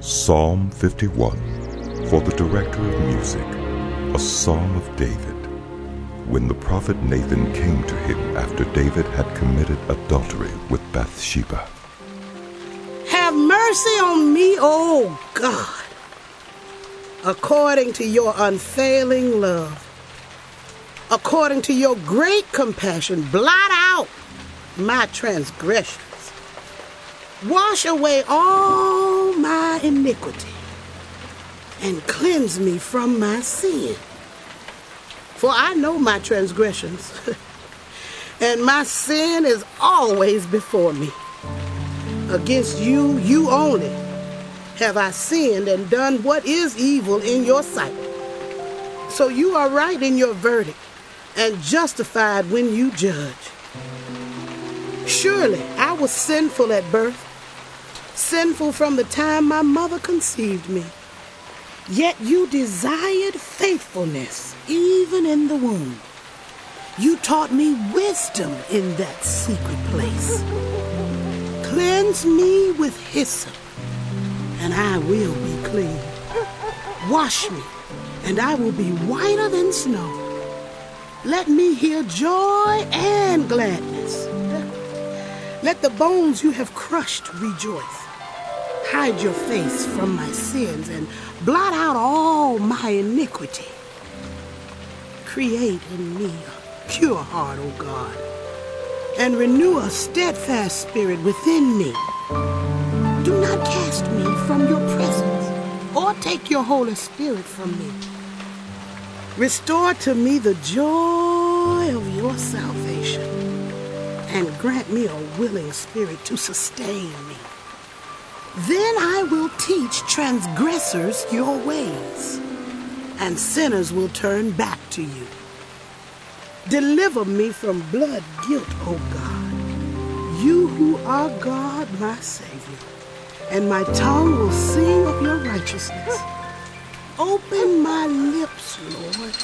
Psalm 51, for the director of music, a psalm of David. When the prophet Nathan came to him after David had committed adultery with Bathsheba. Have mercy on me, O God, according to your unfailing love. According to your great compassion, blot out my transgressions. Wash away all my iniquity and cleanse me from my sin. For I know my transgressions, and my sin is always before me. Against you, you only, have I sinned and done what is evil in your sight. So you are right in your verdict and justified when you judge. Surely I was sinful at birth, sinful from the time my mother conceived me. Yet you desired faithfulness even in the womb. You taught me wisdom in that secret place. Cleanse me with hyssop, and I will be clean. Wash me, and I will be whiter than snow. Let me hear joy and gladness. Let the bones you have crushed rejoice. Hide your face from my sins and blot out all my iniquity. Create in me a pure heart, O God, and renew a steadfast spirit within me. Do not cast me from your presence or take your Holy Spirit from me. Restore to me the joy of your salvation and grant me a willing spirit to sustain me. Then I will teach transgressors your ways, and sinners will turn back to you. Deliver me from blood guilt, O God, you who are God, my Savior, and my tongue will sing of your righteousness. Open my lips, Lord,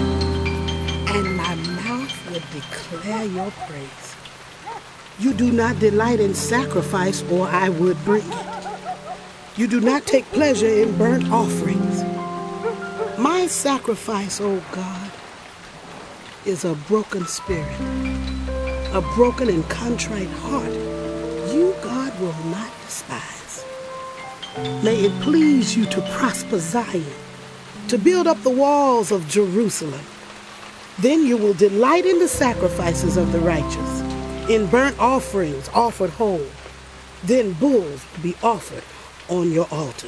and my mouth will declare your praise. You do not delight in sacrifice, or I would bring it. You do not take pleasure in burnt offerings. My sacrifice, O God, is a broken spirit, a broken and contrite heart. You, God, will not despise. May it please you to prosper Zion, to build up the walls of Jerusalem. Then you will delight in the sacrifices of the righteous, in burnt offerings offered whole. Then bulls will be offered on your altar.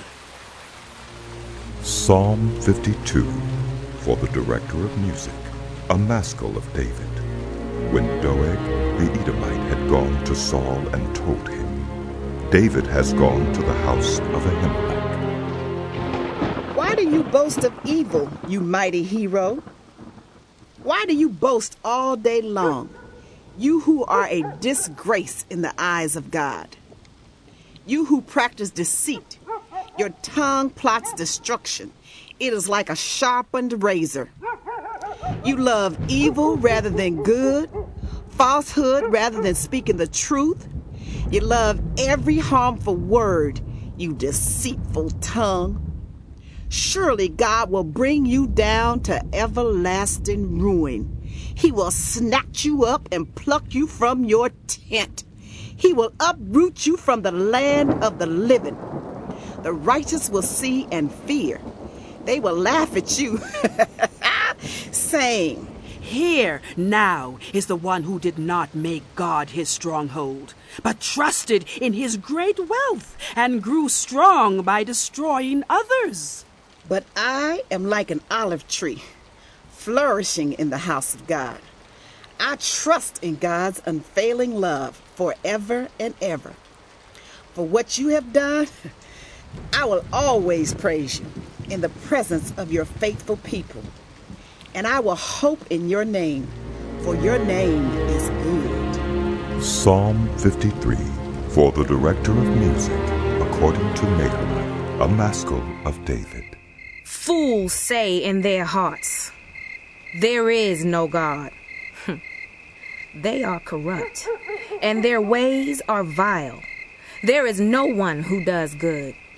Psalm 52, for the director of music, a maskil of David. When Doeg the Edomite had gone to Saul and told him, David has gone to the house of Ahimelech. Why do you boast of evil, you mighty hero? Why do you boast all day long, you who are a disgrace in the eyes of God? You who practice deceit, your tongue plots destruction. It is like a sharpened razor. You love evil rather than good, falsehood rather than speaking the truth. You love every harmful word, you deceitful tongue. Surely God will bring you down to everlasting ruin. He will snatch you up and pluck you from your tent. He will uproot you from the land of the living. The righteous will see and fear. They will laugh at you, saying, Here now is the one who did not make God his stronghold, but trusted in his great wealth and grew strong by destroying others. But I am like an olive tree, flourishing in the house of God. I trust in God's unfailing love forever and ever. For what you have done, I will always praise you in the presence of your faithful people. And I will hope in your name, for your name is good. Psalm 53, for the director of music, according to Nahum, a maskil of David. Fools say in their hearts, there is no God. They are corrupt, and their ways are vile. There is no one who does good.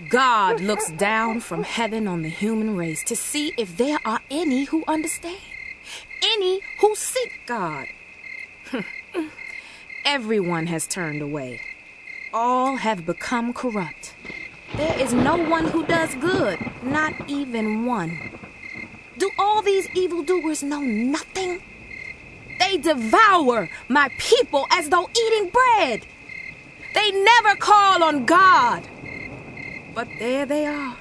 God looks down from heaven on the human race to see if there are any who understand, any who seek God. Everyone has turned away. All have become corrupt. There is no one who does good, not even one. Do all these evildoers know nothing? They devour my people as though eating bread. They never call on God. But there they are,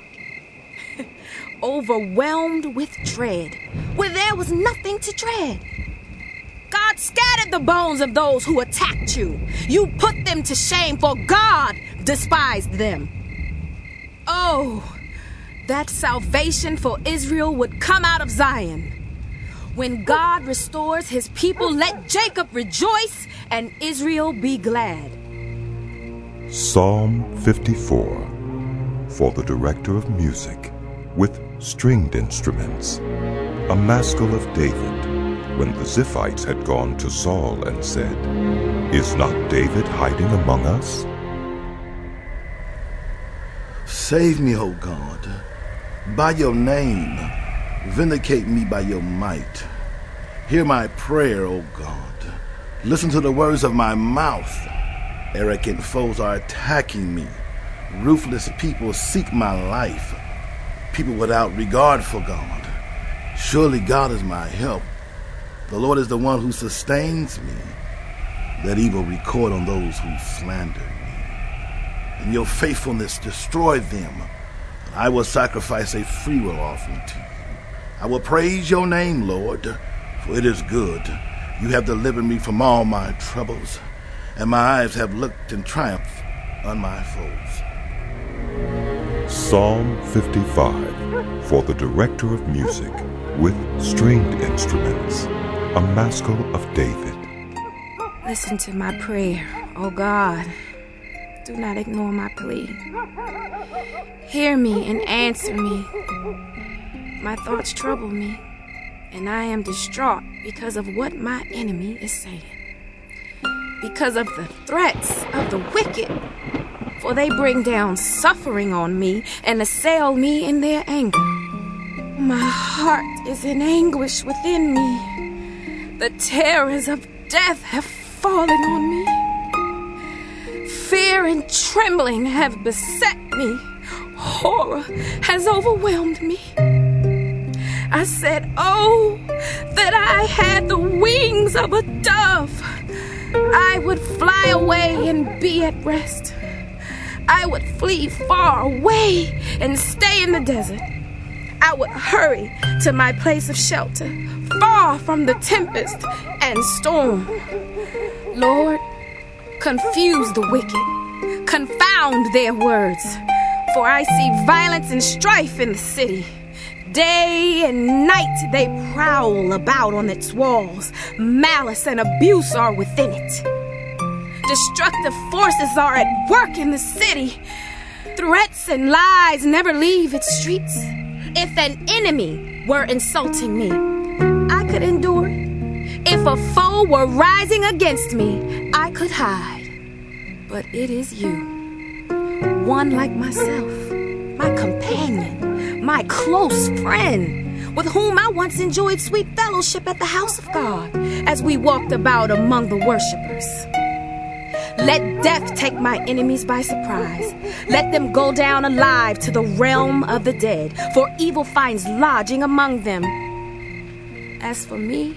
overwhelmed with dread, where there was nothing to dread. God scattered the bones of those who attacked you. You put them to shame, for God despised them. Oh, that salvation for Israel would come out of Zion. When God restores his people, let Jacob rejoice and Israel be glad. Psalm 54, for the director of music, with stringed instruments, a maskil of David, when the Ziphites had gone to Saul and said, "Is not David hiding among us?" Save me, O God, by your name. Vindicate me by your might. Hear my prayer, O God. Listen to the words of my mouth. Arrogant foes are attacking me. Ruthless people seek my life. People without regard for God. Surely God is my help. The Lord is the one who sustains me. Let evil record on those who slander me. In your faithfulness, destroy them. And I will sacrifice a freewill offering to you. I will praise your name, Lord, for it is good. You have delivered me from all my troubles, and my eyes have looked in triumph on my foes. Psalm 55, for the director of music, with stringed instruments, a maskil of David. Listen to my prayer, O God. Do not ignore my plea. Hear me and answer me. My thoughts trouble me, and I am distraught because of what my enemy is saying. Because of the threats of the wicked, for they bring down suffering on me and assail me in their anger. My heart is in anguish within me. The terrors of death have fallen on me. Fear and trembling have beset me. Horror has overwhelmed me. I said, oh, that I had the wings of a dove. I would fly away and be at rest. I would flee far away and stay in the desert. I would hurry to my place of shelter, far from the tempest and storm. Lord, confuse the wicked, confound their words, for I see violence and strife in the city. Day and night they prowl about on its walls. Malice and abuse are within it. Destructive forces are at work in the city. Threats and lies never leave its streets. If an enemy were insulting me, I could endure it. If a foe were rising against me, I could hide. But it is you, one like myself, my companion, my close friend, with whom I once enjoyed sweet fellowship at the house of God as we walked about among the worshipers. Let death take my enemies by surprise. Let them go down alive to the realm of the dead, for evil finds lodging among them. As for me,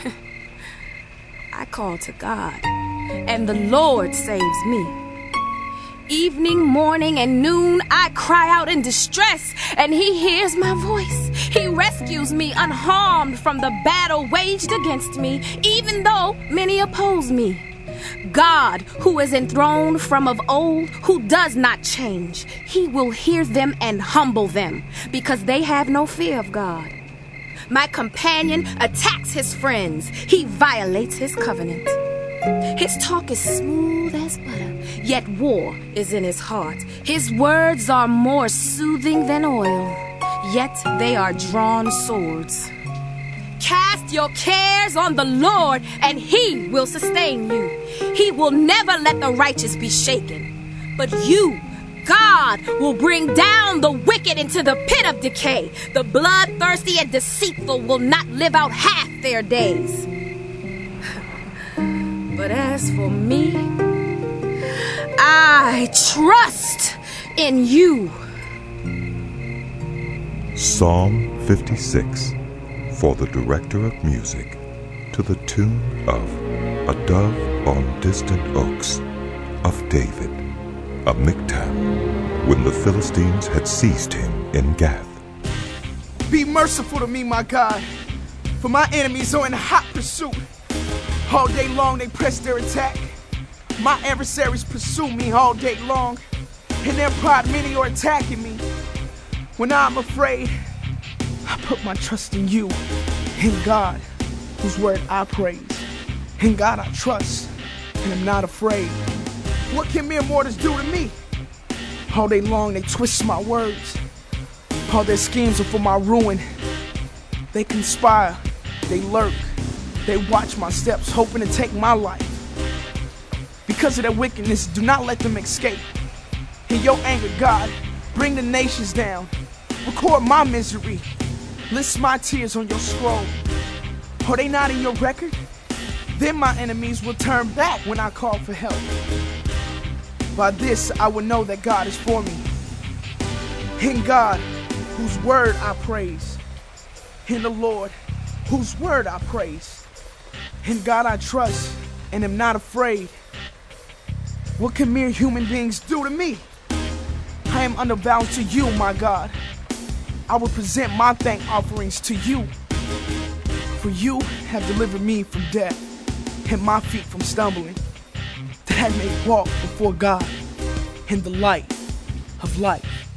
I call to God, and the Lord saves me. Evening, morning, and noon, I cry out in distress, and he hears my voice. He rescues me unharmed from the battle waged against me, even though many oppose me. God, who is enthroned from of old, who does not change, he will hear them and humble them, because they have no fear of God. My companion attacks his friends. He violates his covenant. His talk is smooth as butter, yet war is in his heart. His words are more soothing than oil, yet they are drawn swords. Cast your cares on the Lord, and he will sustain you. He will never let the righteous be shaken. But you, God will bring down the wicked into the pit of decay. The bloodthirsty and deceitful will not live out half their days. But as for me, I trust in you. Psalm 56 for the director of music, to the tune of A Dove on Distant Oaks of David, a miktam, when the Philistines had seized him in Gath. Be merciful to me, my God, for my enemies are in hot pursuit. All day long they press their attack. My adversaries pursue me all day long. In their pride many are attacking me. When I'm afraid, I put my trust in you, in God, whose word I praise. In God I trust, and am not afraid. What can mere mortals do to me? All day long they twist my words. All their schemes are for my ruin. They conspire, they lurk, they watch my steps, hoping to take my life. Because of their wickedness, do not let them escape. In your anger, God, bring the nations down. Record my misery. List my tears on your scroll. Are they not in your record? Then my enemies will turn back when I call for help. By this I will know that God is for me. In God, whose word I praise. In the Lord, whose word I praise. In God I trust and am not afraid. What can mere human beings do to me? I am underbound to you, my God. I will present my thank offerings to you. For you have delivered me from death and my feet from stumbling, that I may walk before God in the light of life.